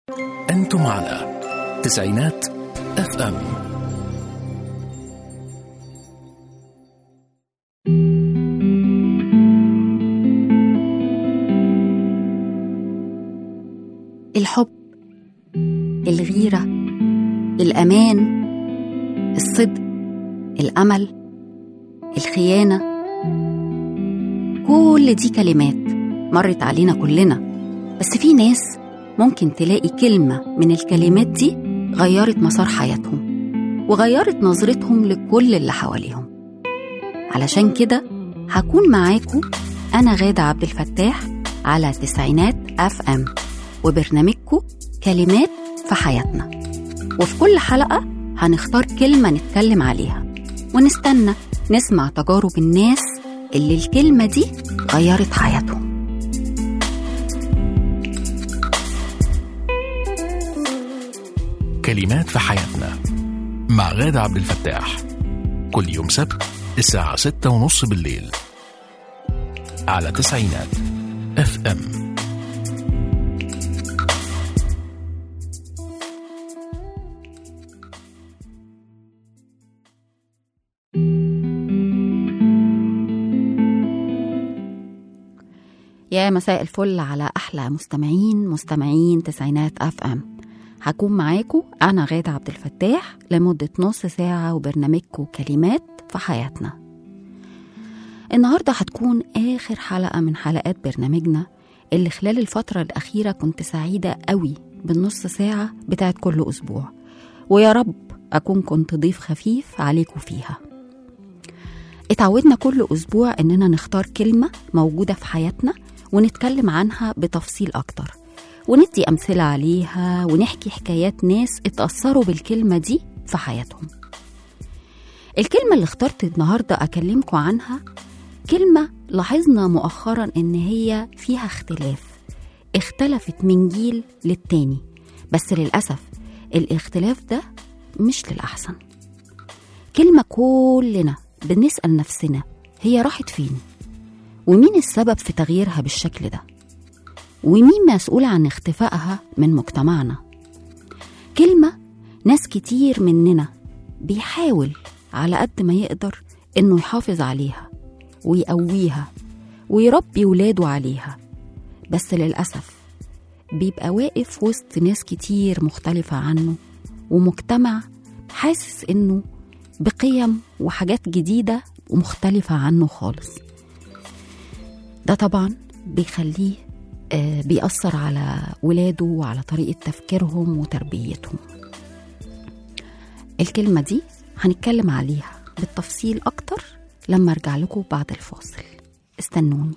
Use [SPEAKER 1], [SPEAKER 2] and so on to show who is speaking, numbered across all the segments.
[SPEAKER 1] أنتم على تسعينات FM.
[SPEAKER 2] الحب، الغيرة، الأمان، الصدق، الأمل، الخيانة، كل دي كلمات مرت علينا كلنا. بس في ناس ممكن تلاقي كلمة من الكلمات دي غيرت مسار حياتهم وغيرت نظرتهم لكل اللي حواليهم. علشان كده هكون معاكم أنا غادة عبد الفتاح على تسعينات FM وبرنامجكم كلمات في حياتنا. وفي كل حلقة هنختار كلمة نتكلم عليها ونستنى نسمع تجارب الناس اللي الكلمة دي غيرت حياتهم.
[SPEAKER 1] كلمات في حياتنا مع غادة عبد الفتاح، كل يوم سبت الساعة 6:30 بالليل على تسعينات FM.
[SPEAKER 2] يا مساء الفل على أحلى مستمعين تسعينات FM. هكون معاكم أنا غادة عبد الفتاح لمدة نص ساعة وبرنامجكم كلمات في حياتنا. النهاردة هتكون آخر حلقة من حلقات برنامجنا اللي خلال الفترة الأخيرة كنت سعيدة قوي بالنص ساعة بتاعت كل أسبوع، ويا رب أكون كنت ضيف خفيف عليكم فيها. اتعودنا كل أسبوع إننا نختار كلمة موجودة في حياتنا ونتكلم عنها بتفصيل أكتر، وندي أمثلة عليها ونحكي حكايات ناس اتأثروا بالكلمة دي في حياتهم. الكلمة اللي اخترت النهاردة أكلمكم عنها كلمة لاحظنا مؤخرا إن هي فيها اختلفت من جيل للتاني، بس للأسف الاختلاف ده مش للأحسن. كلمة كلنا بنسأل نفسنا هي راحت فين؟ ومين السبب في تغييرها بالشكل ده؟ ومين مسؤول عن اختفائها من مجتمعنا؟ كلمة ناس كتير مننا بيحاول على قد ما يقدر إنه يحافظ عليها ويقويها ويربي ولاده عليها، بس للأسف بيبقى واقف وسط ناس كتير مختلفة عنه ومجتمع حاسس إنه بقيم وحاجات جديدة ومختلفة عنه خالص. ده طبعا بيخليه بيأثر على ولاده وعلى طريقة تفكيرهم وتربيتهم. الكلمة دي هنتكلم عليها بالتفصيل أكتر لما أرجع لكم بعد الفاصل. استنوني.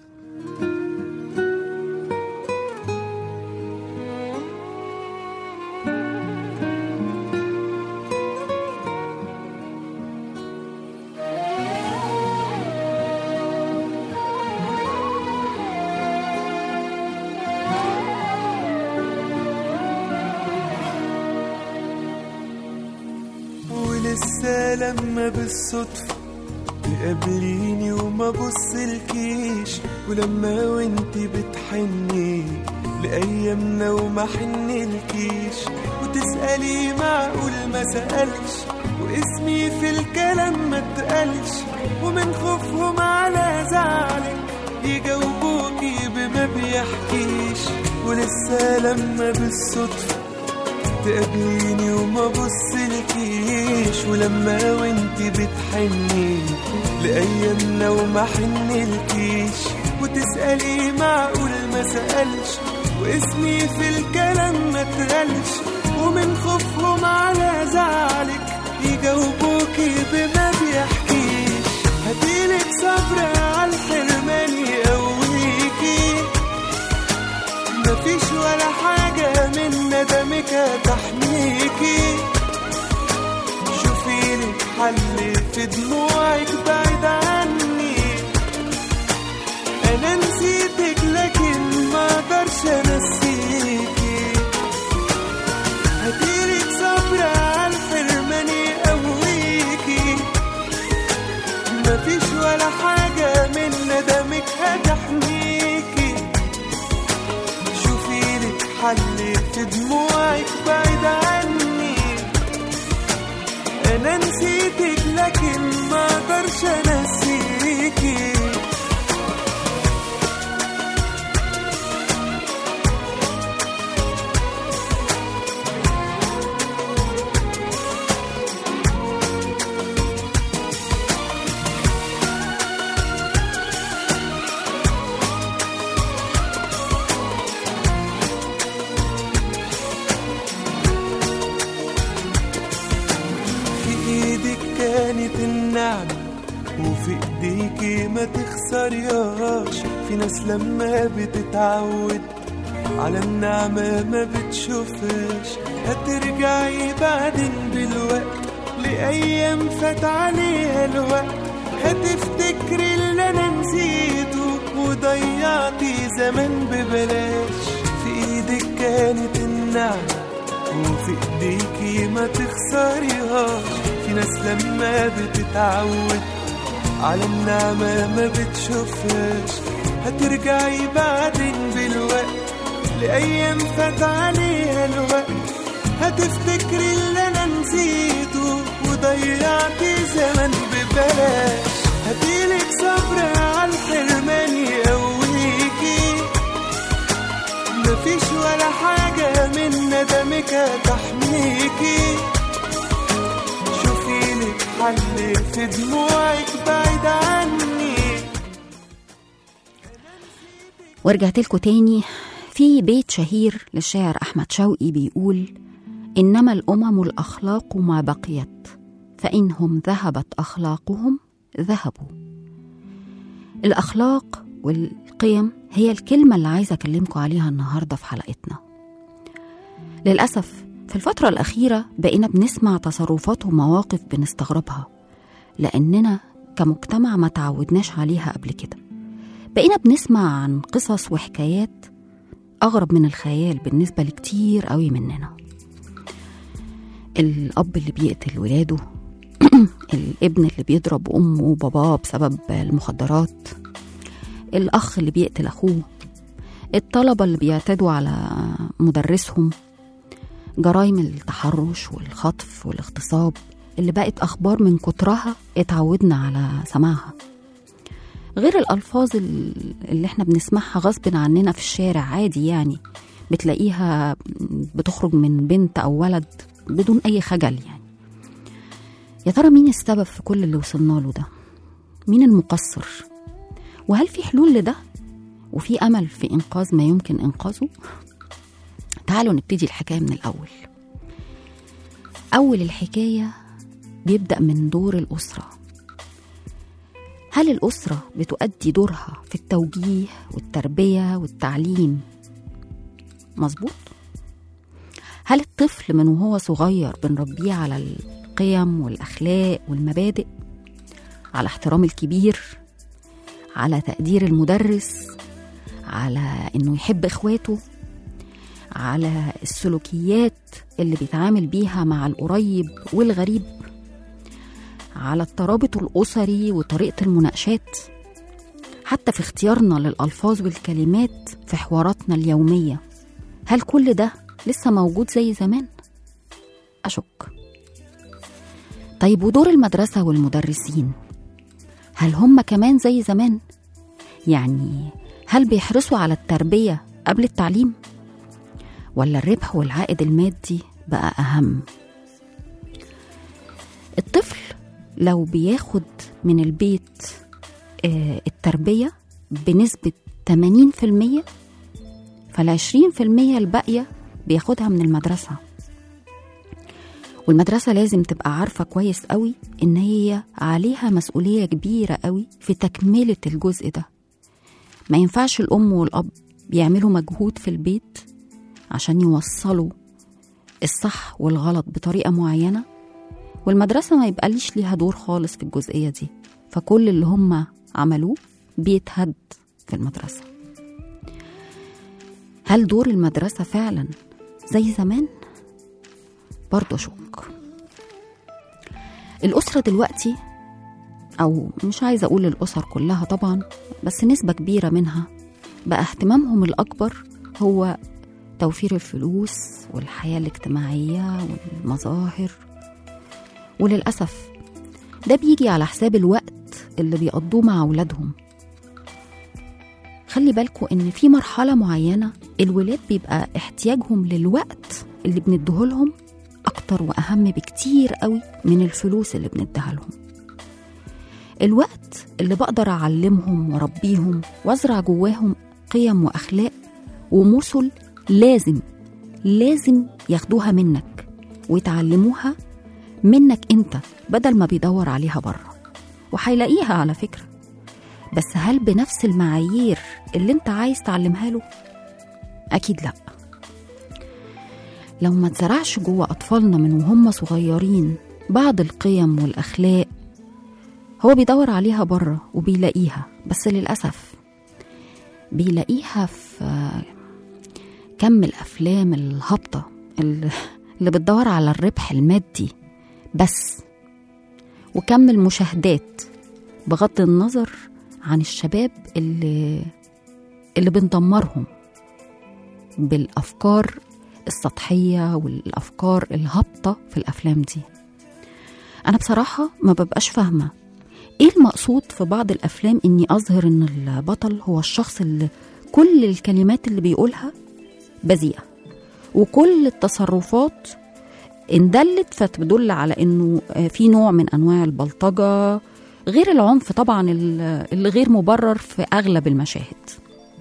[SPEAKER 3] لسه لما بالصدفة تقابليني وما بصلكيش، ولما وانتي بتحني لأيامنا وما حنلكيش، وتسألي معقول ما سألش واسمي في الكلام ما اتقالش، ومن خوفهم على زعلك يجاوبوكي بما بيحكيش. ولسه لما بالصدفة تقابليني وما بصلكيش، ولما وانتي بتحني لأيامنا وما حنلكيش، وتسألي معقول ما سألش واسمي في الكلام ما اتقالش، ومن خوفهم على زعلك يجاوبوكي بما بيحكيش. هديلك صبر عالحرمان يقويكي، مفيش ولا حاجة من ندمك هتحميكي. شوفيلك حل في دموعك بعيد عني، أنا نسيتك لكن ما اقدرش انسيكي. هديلك صبر عالحرمان يقويكي، مفيش ولا حاجة من ندمك هتحميكي. حل في دموعك بعيد عني. انا نسيتك لكن ما اقدرش انسيكي. كانت النعمة وفي ايديكي ما تخسرياش. في ناس لما بتتعود على النعمة ما بتشوفهاش. هترجعي بعدين بالوقت لأيام فات عليها الوقت. هتفتكري اللي انا نسيته وضيعتي زمان ببلاش. في ايدك كانت النعمة وفي ايديكي ما تخسريهاش. في ناس لما بتتعود على النعمة ما بتشوفهاش. هترجعي بعدين بالوقت لأيام فات عليها الوقت. هتفتكري اللي أنا نسيته وضيعتي زمان ببلاش. هديلك صبر على الحرمان يقويكي. مفيش ولا حاجة من ندمك هتحميكي. شوفيلك حل في دموعك بعيد عني.
[SPEAKER 2] ورجعت لكم تاني. في بيت شهير للشاعر أحمد شوقي بيقول: إنما الأمم الأخلاق ما بقيت، فإنهم ذهبت أخلاقهم ذهبوا. الأخلاق والقيم هي الكلمة اللي عايزة أكلمكم عليها النهاردة في حلقتنا. للأسف في الفترة الأخيرة بقينا بنسمع تصرفات ومواقف بنستغربها، لأننا كمجتمع ما تعودناش عليها قبل كده. بقينا بنسمع عن قصص وحكايات أغرب من الخيال بالنسبة لكتير قوي مننا. الأب اللي بيقتل ولاده، الابن اللي بيضرب أمه وباباه بسبب المخدرات، الأخ اللي بيقتل أخوه، الطلبة اللي بيعتدوا على مدرسهم، جرائم التحرش والخطف والاغتصاب اللي بقت أخبار من كترها اتعودنا على سماعها. غير الألفاظ اللي احنا بنسمعها غصب عننا في الشارع عادي، يعني بتلاقيها بتخرج من بنت أو ولد بدون أي خجل. يعني يا ترى مين السبب في كل اللي وصلنا له ده؟ مين المقصر؟ وهل في حلول لده؟ وفي أمل في إنقاذ ما يمكن إنقاذه؟ تعالوا نبتدي الحكاية من الأول. أول الحكاية بيبدأ من دور الأسرة. هل الأسرة بتؤدي دورها في التوجيه والتربية والتعليم مظبوط؟ هل الطفل من وهو صغير بنربيه على القيم والأخلاق والمبادئ، على احترام الكبير، على تقدير المدرس، على إنه يحب إخواته، على السلوكيات اللي بيتعامل بيها مع القريب والغريب، على الترابط الأسري وطريقة المناقشات، حتى في اختيارنا للألفاظ والكلمات في حواراتنا اليومية؟ هل كل ده لسه موجود زي زمان؟ أشك. طيب ودور المدرسة والمدرسين، هل هم كمان زي زمان؟ يعني هل بيحرصوا على التربية قبل التعليم؟ ولا الربح والعائد المادي بقى أهم؟ الطفل لو بياخد من البيت التربية بنسبة 80%، فال20% الباقية بياخدها من المدرسة. والمدرسة لازم تبقى عارفة كويس قوي إن هي عليها مسؤولية كبيرة قوي في تكملة الجزء ده. ما ينفعش الأم والأب بيعملوا مجهود في البيت عشان يوصلوا الصح والغلط بطريقة معينة، والمدرسة ما يبقى ليش ليها دور خالص في الجزئية دي، فكل اللي هم عملوه بيتهد في المدرسة. هل دور المدرسة فعلا زي زمان؟ برضو شك. الأسرة دلوقتي، أو مش عايزة أقول الأسر كلها طبعا، بس نسبة كبيرة منها بقى اهتمامهم الأكبر هو توفير الفلوس والحياة الاجتماعية والمظاهر. وللأسف ده بيجي على حساب الوقت اللي بيقضوه مع أولادهم. خلي بالكوا إن في مرحلة معينة الولاد بيبقى احتياجهم للوقت اللي بنديهولهم أكتر وأهم بكتير قوي من الفلوس اللي بنديها لهم. الوقت اللي بقدر أعلمهم وأربيهم وأزرع جواهم قيم وأخلاق ومثل لازم ياخدوها منك ويتعلموها منك انت بدل ما بيدور عليها بره. وهيلاقيها على فكرة، بس هل بنفس المعايير اللي انت عايز تعلمها له؟ أكيد لأ. لو ما تزرعش جوه أطفالنا من وهم صغيرين بعض القيم والأخلاق، هو بيدور عليها بره وبيلاقيها، بس للأسف بيلاقيها في كم الأفلام الهابطة اللي بتدور على الربح المادي بس، وكم المشاهدات بغض النظر عن الشباب اللي بندمرهم بالأفكار السطحية والأفكار الهابطة في الأفلام دي. أنا بصراحة ما ببقاش فاهمة إيه المقصود في بعض الأفلام إني أظهر إن البطل هو الشخص اللي كل الكلمات اللي بيقولها بذيئة، وكل التصرفات إن دلت فتدل على إنه في نوع من أنواع البلطجة، غير العنف طبعا اللي غير مبرر في أغلب المشاهد.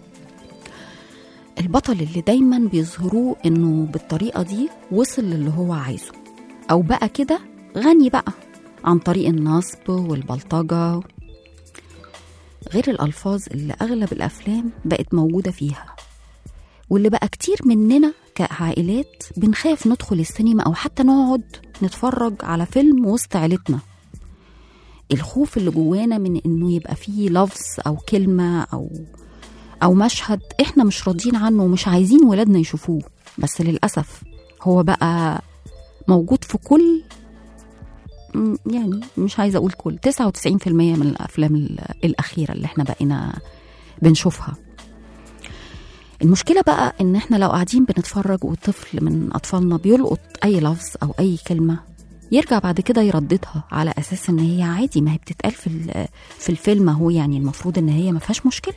[SPEAKER 2] البطل اللي دايما بيظهروه إنه بالطريقة دي وصل للي هو عايزه، أو بقى كده غني بقى عن طريق النصب والبلطجة، غير الألفاظ اللي أغلب الأفلام بقت موجودة فيها، واللي بقى كتير مننا كعائلات بنخاف ندخل السينما أو حتى نقعد نتفرج على فيلم وسط عيلتنا. الخوف اللي جوانا من إنه يبقى فيه لفظ أو كلمة أو مشهد إحنا مش راضيين عنه ومش عايزين ولادنا يشوفوه، بس للأسف هو بقى موجود في كل، يعني مش عايزة أقول كل، 99% من الأفلام الأخيرة اللي إحنا بقينا بنشوفها. المشكلة بقى إن إحنا لو قاعدين بنتفرج وطفل من أطفالنا بيلقط أي لفظ أو أي كلمة، يرجع بعد كده يرددها على أساس إن هي عادي، ما هي بتتقال في الفيلم، هو يعني المفروض إن هي ما فيهاش مشكلة.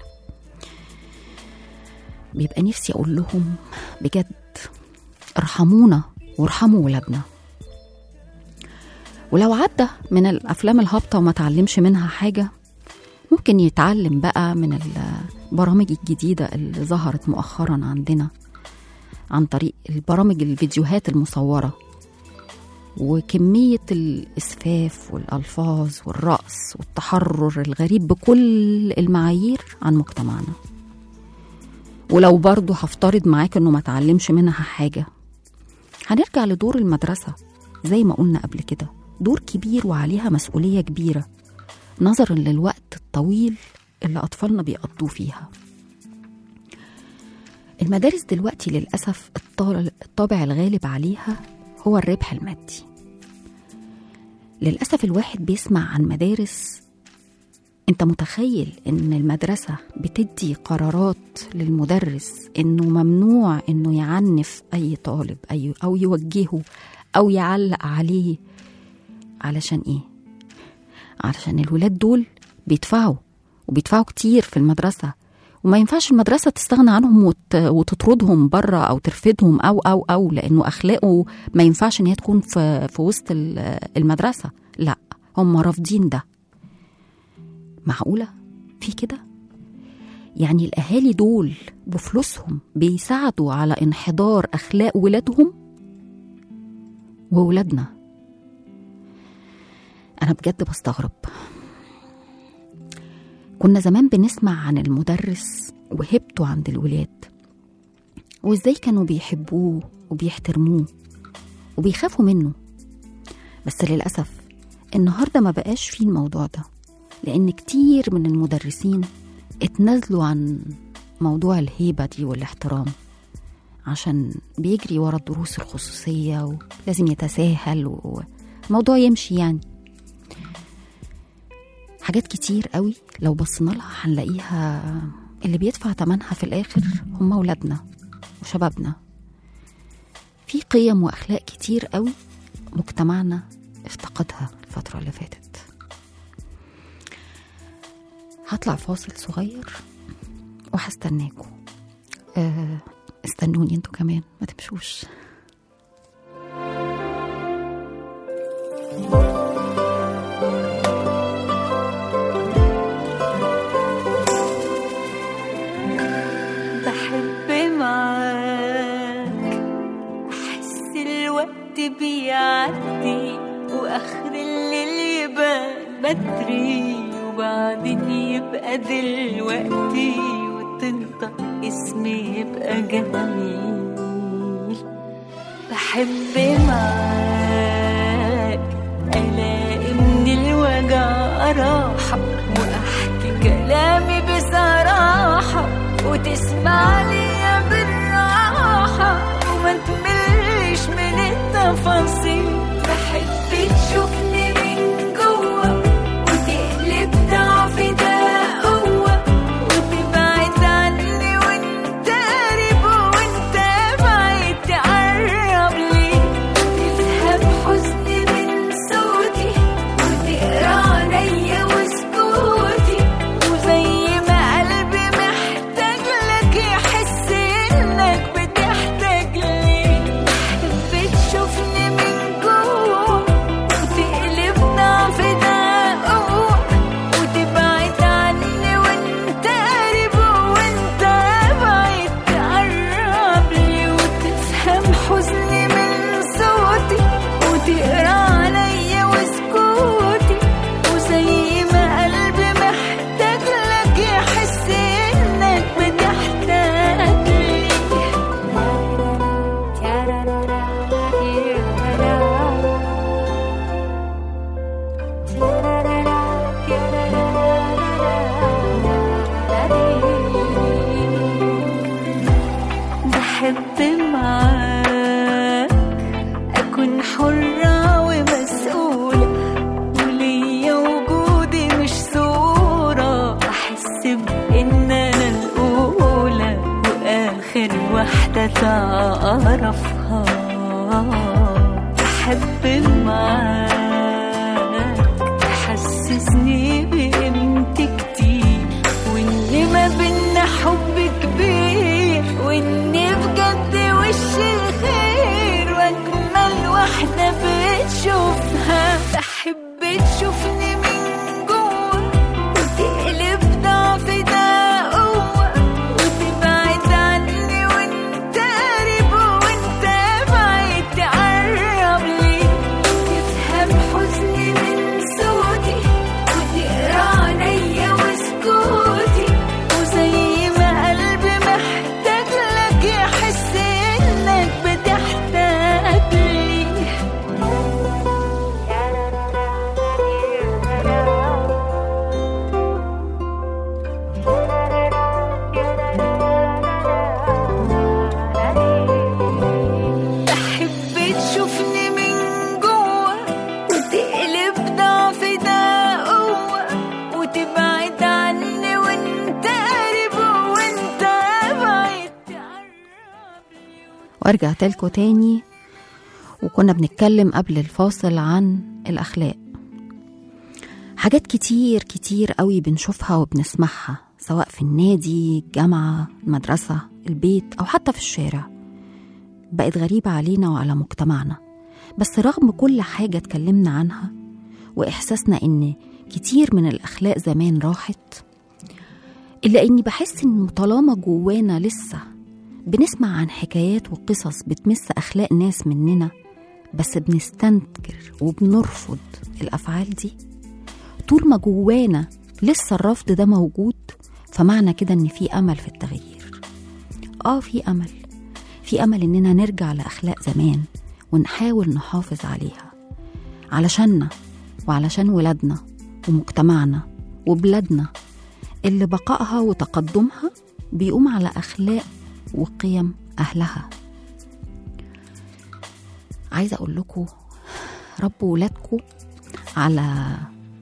[SPEAKER 2] بيبقى نفسي أقول لهم بجد ارحمونا وارحموا ولادنا. ولو عدى من الأفلام الهابطة وما تعلمش منها حاجة، ممكن يتعلم بقى من البرامج الجديدة اللي ظهرت مؤخرا عندنا عن طريق البرامج الفيديوهات المصورة، وكمية الإسفاف والألفاظ والرقص والتحرر الغريب بكل المعايير عن مجتمعنا. ولو برضو هفترض معاك إنه ما تعلمش منها حاجة، هنرجع لدور المدرسة زي ما قلنا قبل كده، دور كبير وعليها مسؤولية كبيرة نظرا للوقت الطويل اللي أطفالنا بيقضوا فيها. المدارس دلوقتي للأسف الطابع الغالب عليها هو الربح المادي. للأسف الواحد بيسمع عن مدارس، انت متخيل ان المدرسة بتدي قرارات للمدرس انه ممنوع انه يعنف اي طالب او يوجهه او يعلق عليه؟ علشان ايه؟ علشان الولاد دول بيدفعوا كتير في المدرسة، وما ينفعش المدرسة تستغنى عنهم وتطردهم بره أو ترفدهم أو لأنه أخلاقه ما ينفعش إن هي تكون في وسط المدرسة. لا، هم رافضين ده. معقولة في كده؟ يعني الأهالي دول بفلوسهم بيساعدوا على انحدار أخلاق ولادهم وولادنا. أنا بجد بستغرب. كنا زمان بنسمع عن المدرس وهبته عند الولاد، وإزاي كانوا بيحبوه وبيحترموه وبيخافوا منه، بس للأسف النهاردة ما بقاش فيه الموضوع ده، لأن كتير من المدرسين اتنازلوا عن موضوع الهيبة دي والاحترام عشان بيجري ورا الدروس الخصوصية ولازم يتساهل والموضوع يمشي. يعني حاجات كتير قوي لو بصينا لها هنلاقيها اللي بيدفع تمنها في الآخر هم أولادنا وشبابنا في قيم وأخلاق كتير قوي مجتمعنا افتقدها الفترة اللي فاتت. هطلع فاصل صغير وهستناكوا. استنوني انتوا كمان، ما تمشوش.
[SPEAKER 4] بحب معاك، أحس الوقت بيعدي وآخر الليل يبقى بدري وبعدين يبقى دلوقتي وتنطق اسمي يبقى جميل. بحب معاك ألاقي من الوجع راحة وأحكي كلامي بصراحة وتسمع لي بالراحة وما تملش من التفاصيل. بحب تشوفني من جوه وتقلب ضعفي ده قوة وتبعد عني وانت قريب وانت بعيد تقرب لي. تفهم حزني من صوتي وتقرا عليا وسكوتي وزي ما قلبي محتاج لك يحس انك بتحتاج لي. بحب تشوفني من جوه وتقلب ضعفي ده قوة وتبعد عني وانت قريب وانت بعيد تقرب لي. وتفهم حزني من صوتي وتقرا عليا وسكوتي وزي ما قلبي محتاج لك يحس انك بتحتاج لي. بحب معاك أكون حرة ومسؤولة وليا وجودي مش صورة. أحس بإن أنا الأولى وآخر واحدة تعرفها. بحب معاك تحسسني بقيمتي كتير وإن ما بينا حب كبير وإني بجد وش الخير وأجمل واحدة بتشوفها. بحب تشوفني من جوه وتقلب ضعفي ده قوة وتبعد عني وانت قريب وانت بعيد تقرب لي. تفهم حزني من صوتي وتقرا عليا وسكوتي وزي ما قلبي محتاج لك يحس انك بتحتاج لي. بحب تشوفني من جوه وتقلب ضعفي ده قوة وتبعد عني وانت قريب وانت بعيد تقرب لي.
[SPEAKER 2] وارجعت لكم تاني، وكنا بنتكلم قبل الفاصل عن الأخلاق. حاجات كتير كتير قوي بنشوفها وبنسمعها سواء في النادي، الجامعة، المدرسة، البيت أو حتى في الشارع، بقت غريبة علينا وعلى مجتمعنا. بس رغم كل حاجة اتكلمنا عنها وإحساسنا إن كتير من الأخلاق زمان راحت، إلا إني بحس إن طالما جوانا لسه بنسمع عن حكايات وقصص بتمس أخلاق ناس مننا، بس بنستنكر وبنرفض الأفعال دي. طول ما جوانا لسه الرفض ده موجود، فمعنى كده إن في أمل في التغيير. في أمل إننا نرجع لأخلاق زمان ونحاول نحافظ عليها علشاننا وعلشان ولادنا ومجتمعنا وبلادنا اللي بقائها وتقدمها بيقوم على أخلاق وقيم أهلها. عايزة أقول لكم ربوا ولادكم على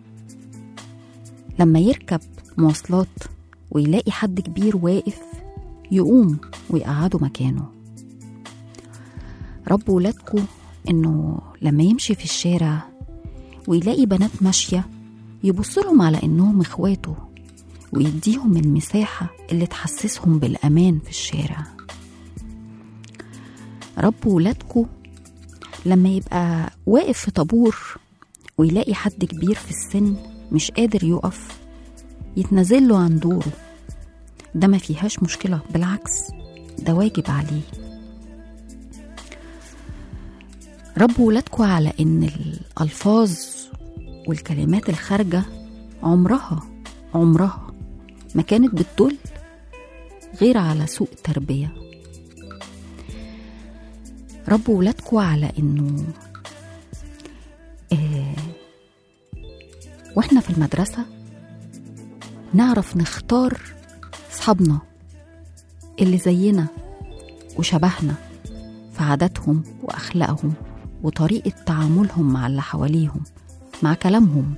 [SPEAKER 2] لما يركب مواصلات ويلاقي حد كبير واقف يقوم ويقعده مكانه. ربوا ولادكم انه لما يمشي في الشارع ويلاقي بنات ماشية يبصلهم على انهم اخواته ويديهم المساحة اللي تحسسهم بالامان في الشارع. ربوا ولادكم لما يبقى واقف في طابور ويلاقي حد كبير في السن مش قادر يقف يتنازل له عن دوره. ده ما فيهاش مشكلة، بالعكس ده واجب عليه. ربوا ولادكم على ان الألفاظ والكلمات الخارجة عمرها ما كانت بتدل غير على سوء تربية. ربوا ولادكم على انه واحنا في المدرسة نعرف نختار صحابنا اللي زينا وشبهنا في عاداتهم وأخلاقهم وطريقة تعاملهم مع اللي حواليهم، مع كلامهم،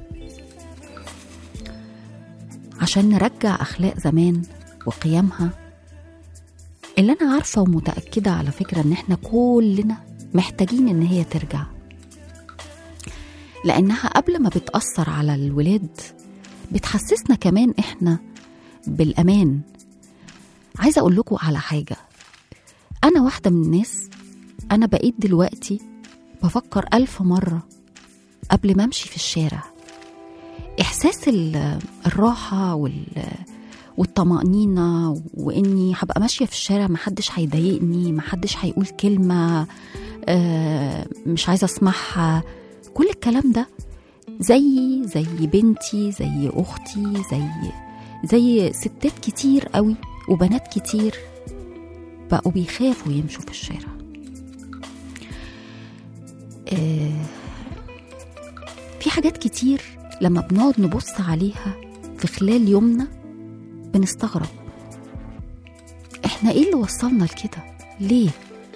[SPEAKER 2] عشان نرجع أخلاق زمان وقيمها اللي أنا عارفة ومتأكدة على فكرة إن إحنا كلنا محتاجين إن هي ترجع، لأنها قبل ما بتأثر على الولاد بتحسسنا كمان إحنا بالأمان. عايزة أقول لكم على حاجة، أنا واحدة من الناس أنا بقيت دلوقتي بفكر 1000 مرة قبل ما أمشي في الشارع. إحساس الراحة والطمأنينة وإني هبقى ماشية في الشارع محدش هيضايقني، محدش هيقول كلمة مش عايزة أسمعها، كل الكلام ده زي بنتي، زي أختي، زي ستات كتير قوي وبنات كتير بقوا بيخافوا يمشوا في الشارع. في حاجات كتير لما بنقعد نبص عليها في خلال يومنا بنستغرب احنا ايه اللي وصلنا لكده، ليه؟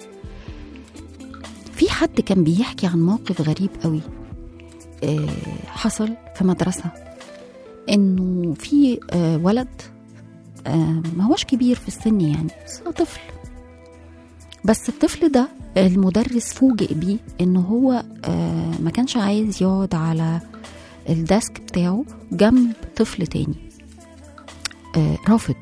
[SPEAKER 2] في حد كان بيحكي عن موقف غريب قوي حصل في مدرسة، انه في ولد ما هوش كبير في السن يعني، طفل، بس الطفل ده المدرس فوجئ بيه انه هو ما كانش عايز يقعد على الديسك بتاعه جنب طفل تاني، رافض.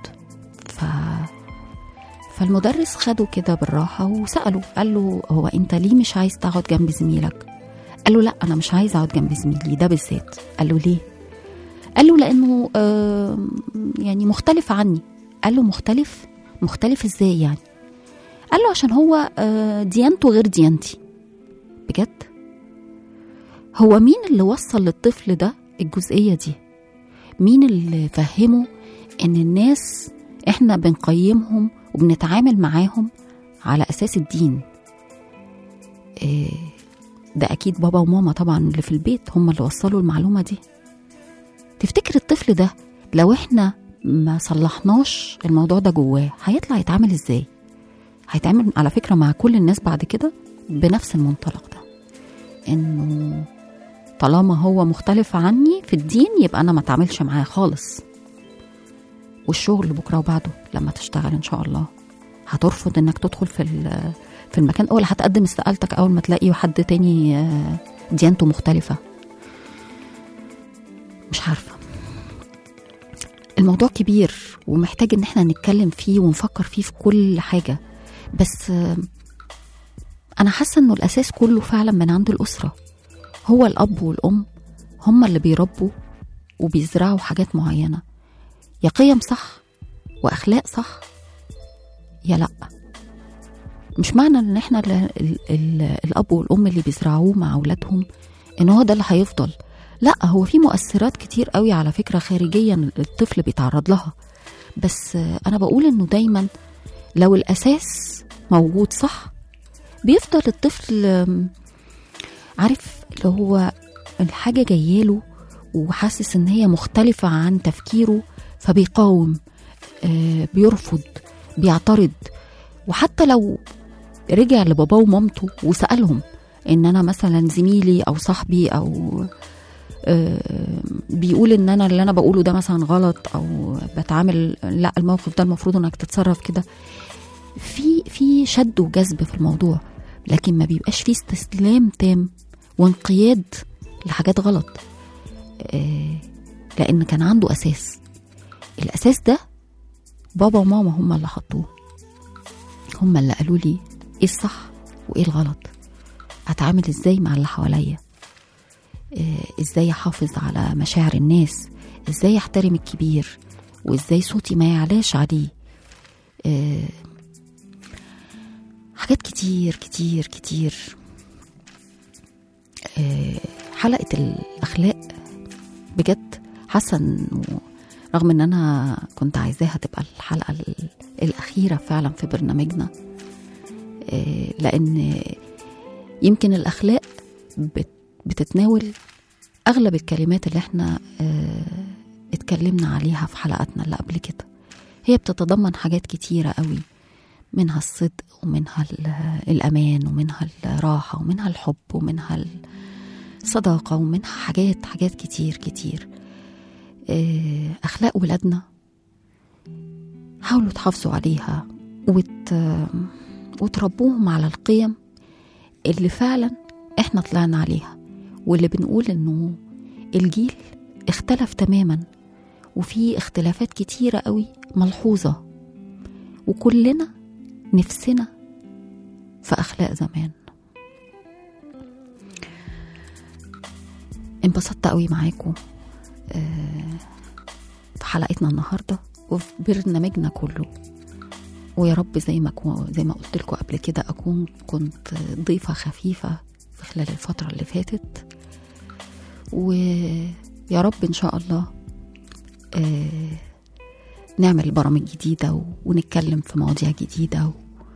[SPEAKER 2] فالمدرس خده كده بالراحة وسأله، قال له هو انت ليه مش عايز تقعد جنب زميلك؟ قال له لا انا مش عايز اقعد جنب زميلي ده بالذات. قال له ليه؟ قال له لانه يعني مختلف عني. قال له مختلف ازاي يعني؟ قال له عشان هو ديانته غير ديانتي. بجد؟ هو مين اللي وصل للطفل ده الجزئية دي؟ مين اللي فهمه ان الناس احنا بنقيمهم وبنتعامل معاهم على اساس الدين؟ ده اكيد بابا وماما طبعا اللي في البيت هم اللي وصلوا المعلومة دي. تفتكر الطفل ده لو احنا ما صلحناش الموضوع ده جواه هيطلع يتعامل ازاي؟ هيتعامل على فكرة مع كل الناس بعد كده بنفس المنطلق ده، انه طالما هو مختلف عني في الدين يبقى انا ما اتعاملش معاه خالص. والشغل بكرة وبعده لما تشتغل ان شاء الله هترفض انك تدخل في المكان، ولا هتقدم استقالتك اول ما تلاقي حد تاني ديانته مختلفة. مش عارفة، الموضوع كبير ومحتاج ان احنا نتكلم فيه ونفكر فيه في كل حاجة، بس انا حاسة انه الاساس كله فعلا من عند الاسرة. هو الاب والام هم اللي بيربوا وبيزرعوا حاجات معينة، يا قيم صح واخلاق صح يا لا. مش معنى ان احنا الاب والام اللي بيزرعوه مع اولادهم ان هو ده اللي هيفضل، لا، هو في مؤثرات كتير قوي على فكرة خارجيا الطفل بيتعرض لها، بس انا بقول انه دايما لو الاساس موجود صح بيفضل الطفل عارف اللي هو الحاجة جايله وحاسس ان هي مختلفة عن تفكيره فبيقاوم، بيرفض، بيعترض. وحتى لو رجع لباباه ومامته وسألهم ان انا مثلا زميلي او صاحبي او بيقول ان انا اللي انا بقوله ده مثلا غلط او بتعامل لا الموقف ده المفروض انك تتصرف كده، في شد وجذب في الموضوع، لكن ما بيبقاش فيه استسلام تام وانقياد لحاجات غلط. لأن كان عنده أساس، الأساس ده بابا وماما هم اللي حطوه، هم اللي قالوا لي إيه الصح وإيه الغلط، أتعامل إزاي مع اللي حواليا، إزاي أحافظ على مشاعر الناس، إزاي أحترم الكبير، وإزاي صوتي ما يعلاش عليه. حاجات كتير كتير كتير. حلقة الأخلاق بجد حاسة إنه رغم إن أنا كنت عايزاها تبقى الحلقة الأخيرة فعلا في برنامجنا، لأن يمكن الأخلاق بتتناول أغلب الكلمات اللي احنا اتكلمنا عليها في حلقاتنا اللي قبل كده. هي بتتضمن حاجات كتيرة قوي، منها الصدق ومنها الأمان ومنها الراحة ومنها الحب ومنها الصداقة ومنها حاجات كتير كتير. أخلاق ولادنا حاولوا تحافظوا عليها وتربوهم على القيم اللي فعلا احنا طلعنا عليها، واللي بنقول انه الجيل اختلف تماما وفي اختلافات كتيرة قوي ملحوظة، وكلنا نفسنا في أخلاق زمان. انبسطت قوي معاكم في حلقتنا النهاردة وفي برنامجنا كله، ويا رب زي ما قلت لكم قبل كده أكون كنت ضيفة خفيفة في خلال الفترة اللي فاتت، ويا رب إن شاء الله نعمل برامج جديدة ونتكلم في مواضيع جديدة.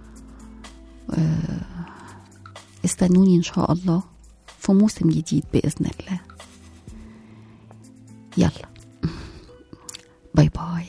[SPEAKER 2] استنوني إن شاء الله في موسم جديد بإذن الله. يلا باي باي.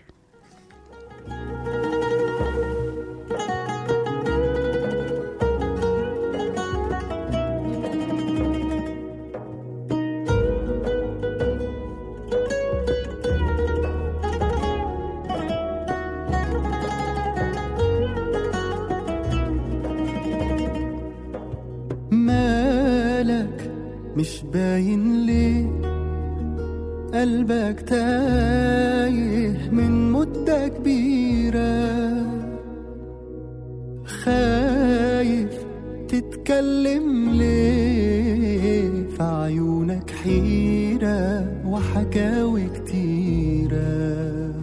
[SPEAKER 3] مالك مش باين ليه، قلبك تايه من مدة كبيرة، خايف تتكلم ليه، في عيونك حيرة وحكاوي كتيرة،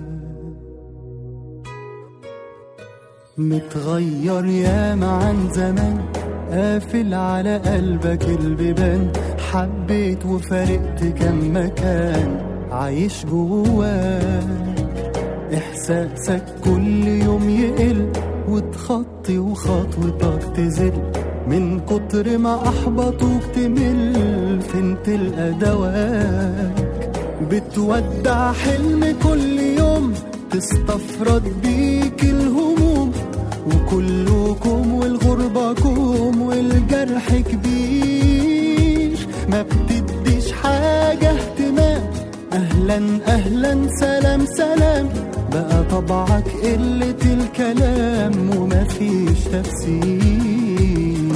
[SPEAKER 3] متغير ياما عن زمان، قافل على قلبك البيبان، حبيت وفارقت كم مكان، عايش جواك إحساسك كل يوم يقل، وتخطي وخطوتك تزل، من كتر ما أحبطوك تمل، فين تلقى دواك، بتودع حلم كل يوم، تستفرد بيك الهموم، وكلكم والغربكم والجرح كبير، ما بتديش حاجة اهتمام، أهلا أهلا سلام سلام، بقى طبعك قلة الكلام ومفيش تفسير،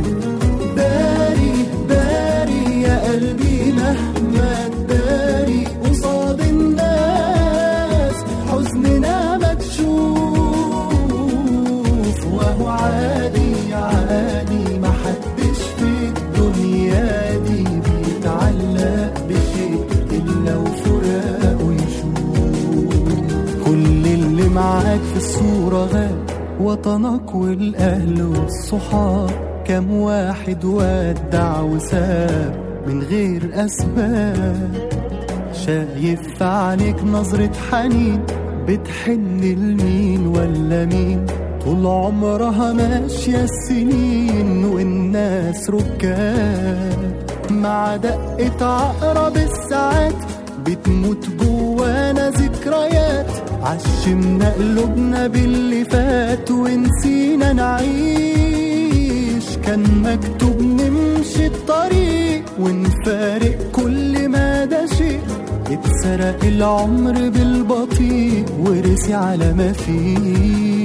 [SPEAKER 3] داري داري يا قلبي مهما تداري قصاد الناس، حزننا مكشوف وهو عادي عادي، محدش في الدنيا دي بيتعلق بشيء إلا وفراق ويشوف، كل اللي معاك في الصورة غاب، وطنك والأهل والصحاب، كم واحد ودع وساب من غير أسباب، شايف في عينيك نظرة حنين، بتحن لمين ولا مين، طول عمرها ماشية السنين والناس ركاب، مع دقة عقرب الساعات بتموت جوانا ذكريات، عشمنا قلوبنا باللي فات ونسينا نعيش، كان مكتوب نمشي الطريق ونفارق كل ما ده شيء، اتسرق العمر بالبطيء ورسي على ما فيه.